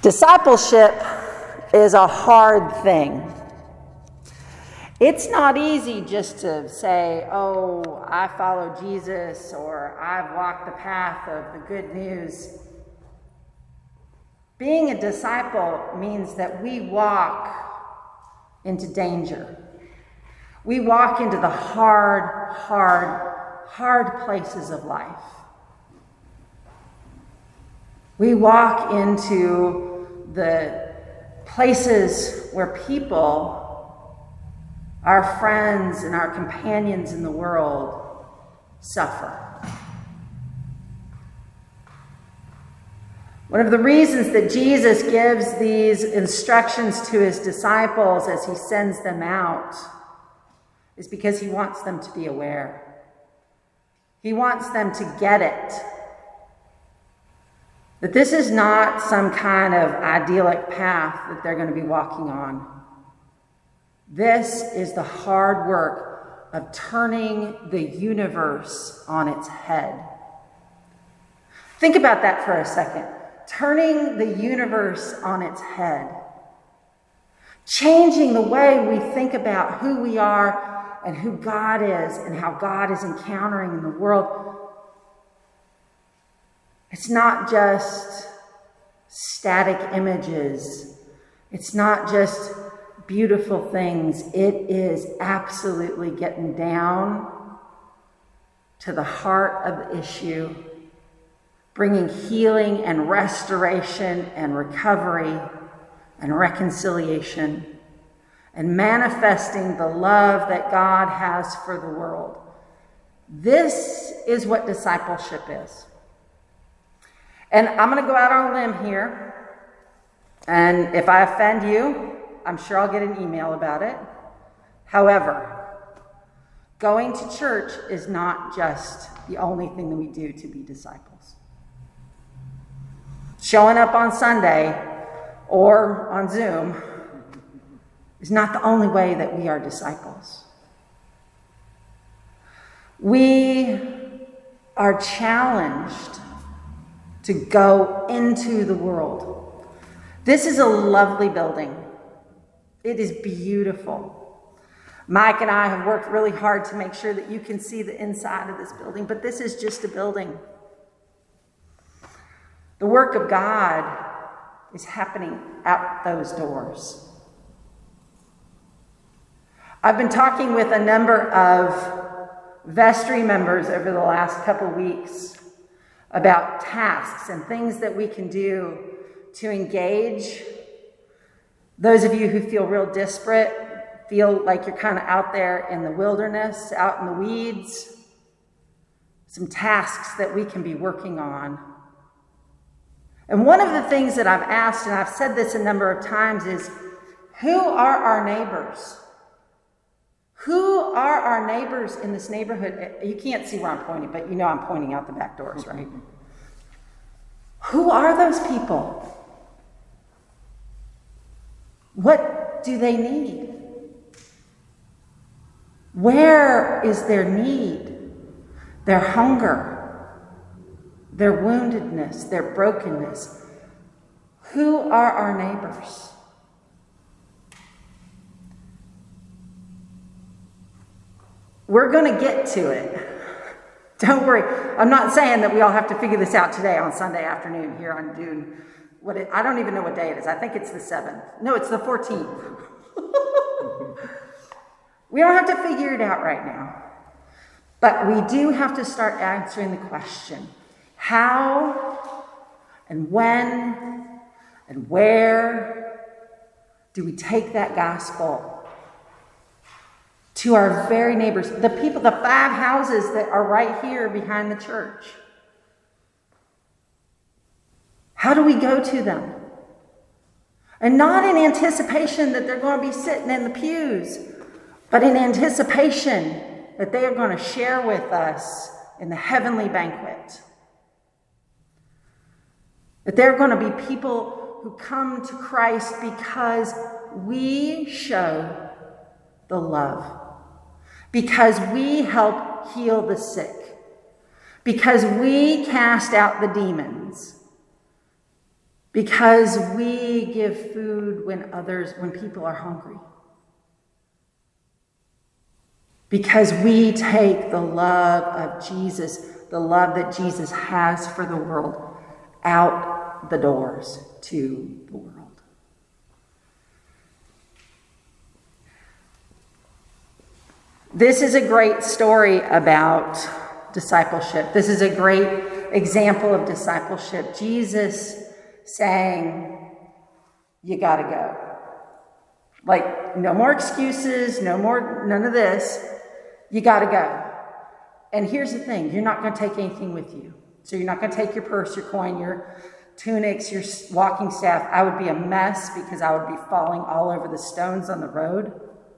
Discipleship is a hard thing. It's not easy just to say, oh, I follow Jesus, or I've walked the path of the good news. Being a disciple means that we walk into danger. We walk into the hard places of life. We walk into the places where people, our friends and our companions in the world, suffer. One of the reasons that Jesus gives these instructions to his disciples as he sends them out is because he wants them to be aware. He wants them to get it. That this is not some kind of idyllic path that they're going to be walking on. This is the hard work of turning the universe on its head. Think about that for a second. Turning the universe on its head. Changing the way we think about who we are and who God is and how God is encountering in the world. It's not just static images. It's not just beautiful things. It is absolutely getting down to the heart of the issue, bringing healing and restoration and recovery and reconciliation, and manifesting the love that God has for the world. This is what discipleship is. And I'm going to go out on a limb here, and if I offend you, I'm sure I'll get an email about it. However, going to church is not just the only thing that we do to be disciples. Showing up on Sunday or on Zoom is not the only way that we are disciples. We are challenged to go into the world. This is a lovely building. It is beautiful. Mike and I have worked really hard to make sure that you can see the inside of this building, but this is just a building. The work of God is happening out those doors. I've been talking with a number of vestry members over the last couple weeks about tasks and things that we can do to engage those of you who feel real disparate, feel like you're kind of out there in the wilderness, out in the weeds. Some tasks that we can be working on. And one of the things that I've asked, and I've said this a number of times, is who are our neighbors? Who are our neighbors in this neighborhood? You can't see where I'm pointing, but you know I'm pointing out the back doors, right? Who are those people? What do they need? Where is their need, their hunger, their woundedness, their brokenness? Who are our neighbors? We're going to get to it. Don't worry. I'm not saying that we all have to figure this out today on Sunday afternoon here on June. I don't even know what day it is. I think it's the 7th. No, it's the 14th. We don't have to figure it out right now. But we do have to start answering the question, how and when and where do we take that gospel to our very neighbors, the people, the 5 houses that are right here behind the church? How do we go to them? And not in anticipation that they're going to be sitting in the pews, but in anticipation that they are going to share with us in the heavenly banquet. That they're going to be people who come to Christ because we show the love. Because we help heal the sick. Because we cast out the demons. Because we give food when people are hungry. Because we take the love of Jesus, the love that Jesus has for the world, out the doors to the world. This is a great story about discipleship. This is a great example of discipleship. Jesus saying, you gotta go. Like, no more excuses, none of this. You gotta go. And here's the thing, you're not gonna take anything with you. So you're not gonna take your purse, your coin, your tunics, your walking staff. I would be a mess because I would be falling all over the stones on the road.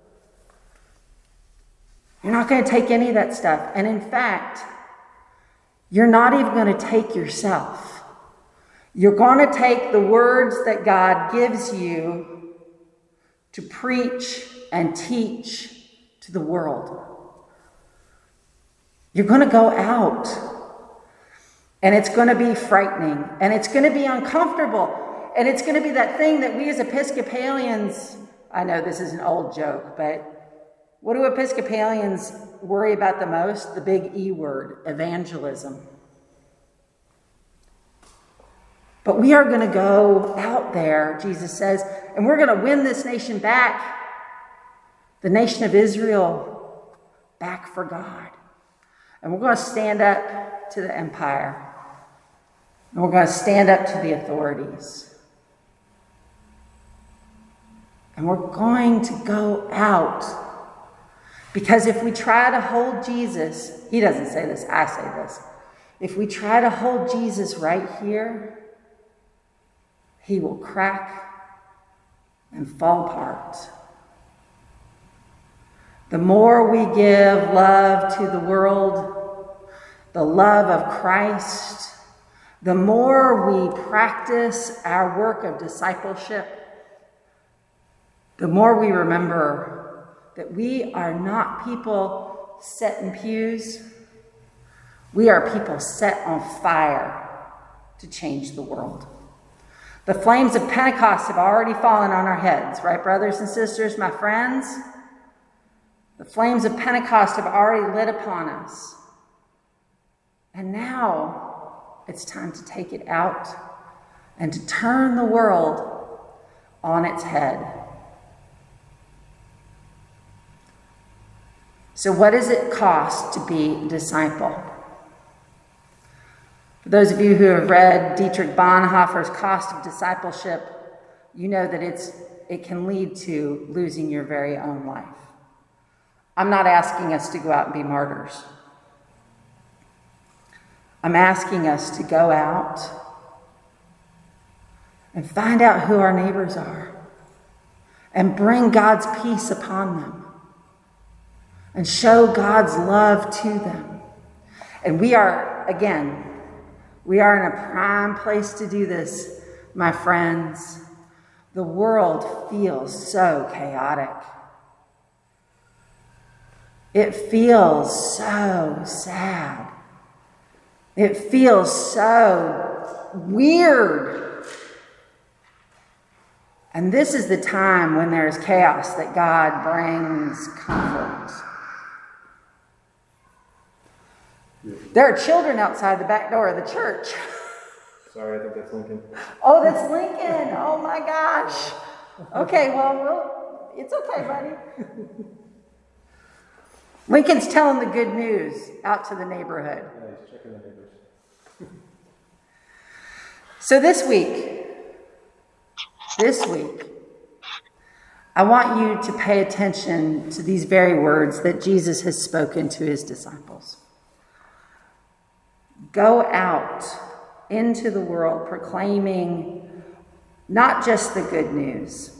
You're not going to take any of that stuff. And in fact, you're not even going to take yourself. You're going to take the words that God gives you to preach and teach to the world. You're going to go out. And it's going to be frightening. And it's going to be uncomfortable. And it's going to be that thing that we as Episcopalians, I know this is an old joke, but what do Episcopalians worry about the most? The big E word, evangelism. But we are going to go out there, Jesus says, and we're going to win this nation back. The nation of Israel back for God. And we're going to stand up to the empire. And we're going to stand up to the authorities. And we're going to go out. Because if we try to hold Jesus, he doesn't say this, I say this. If we try to hold Jesus right here, he will crack and fall apart. The more we give love to the world, the love of Christ, the more we practice our work of discipleship, the more we remember that we are not people set in pews. We are people set on fire to change the world. The flames of Pentecost have already fallen on our heads, right, brothers and sisters, my friends? The flames of Pentecost have already lit upon us. And now it's time to take it out and to turn the world on its head. So what does it cost to be a disciple? For those of you who have read Dietrich Bonhoeffer's Cost of Discipleship, you know that it can lead to losing your very own life. I'm not asking us to go out and be martyrs. I'm asking us to go out and find out who our neighbors are and bring God's peace upon them. And show God's love to them. And we are in a prime place to do this, my friends. The world feels so chaotic. It feels so sad. It feels so weird. And this is the time when there's chaos that God brings comfort. There are children outside the back door of the church. Sorry, I think that's Lincoln. Oh, that's Lincoln. Oh my gosh. Okay, well, it's okay, buddy. Lincoln's telling the good news out to the neighborhood. Yeah, he's checking the neighbors. So this week, I want you to pay attention to these very words that Jesus has spoken to his disciples. Go out into the world proclaiming not just the good news,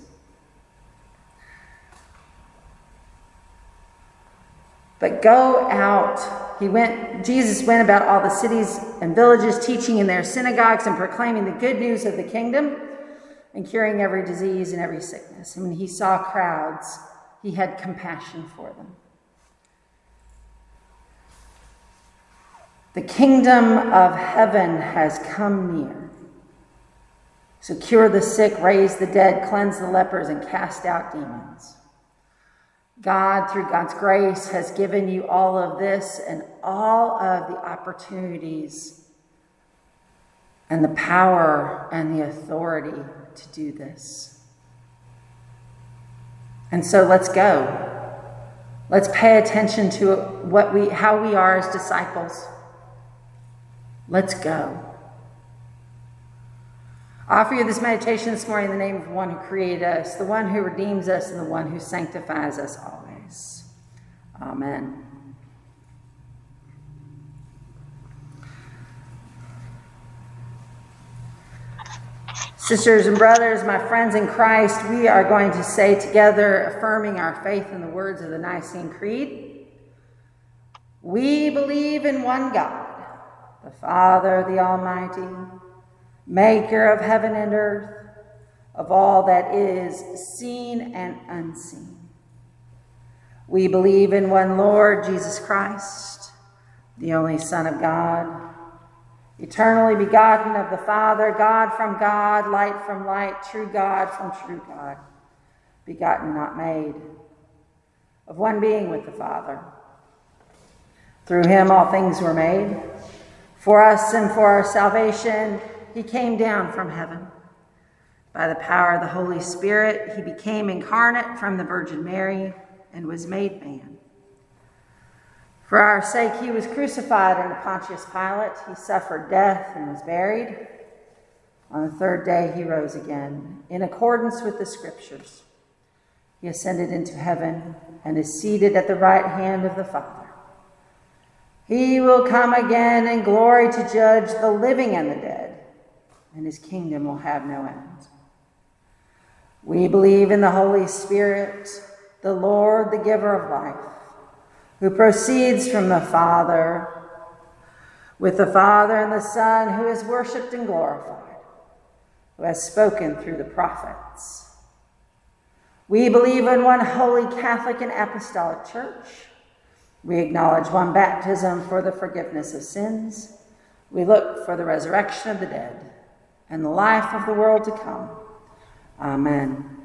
but go out. Jesus went about all the cities and villages, teaching in their synagogues and proclaiming the good news of the kingdom and curing every disease and every sickness. And when he saw crowds, he had compassion for them. The kingdom of heaven has come near. So cure the sick, raise the dead, cleanse the lepers, and cast out demons. God, through God's grace, has given you all of this and all of the opportunities and the power and the authority to do this. And so let's go. Let's pay attention to how we are as disciples. Let's go. I offer you this meditation this morning in the name of the one who created us, the one who redeems us, and the one who sanctifies us always. Amen. Sisters and brothers, my friends in Christ, we are going to say together, affirming our faith in the words of the Nicene Creed, we believe in one God, the Father, the Almighty, maker of heaven and earth, of all that is seen and unseen. We believe in one Lord, Jesus Christ, the only Son of God, eternally begotten of the Father, God from God, light from light, true God from true God, begotten, not made, of one being with the Father. Through him all things were made. For us and for our salvation, he came down from heaven. By the power of the Holy Spirit, he became incarnate from the Virgin Mary and was made man. For our sake, he was crucified under Pontius Pilate. He suffered death and was buried. On the third day, he rose again. In accordance with the Scriptures, he ascended into heaven and is seated at the right hand of the Father. He will come again in glory to judge the living and the dead, and his kingdom will have no end. We believe in the Holy Spirit, the Lord, the giver of life, who proceeds from the Father, with the Father and the Son, who is worshipped and glorified, who has spoken through the prophets. We believe in one holy Catholic and Apostolic Church. We acknowledge one baptism for the forgiveness of sins. We look for the resurrection of the dead and the life of the world to come. Amen.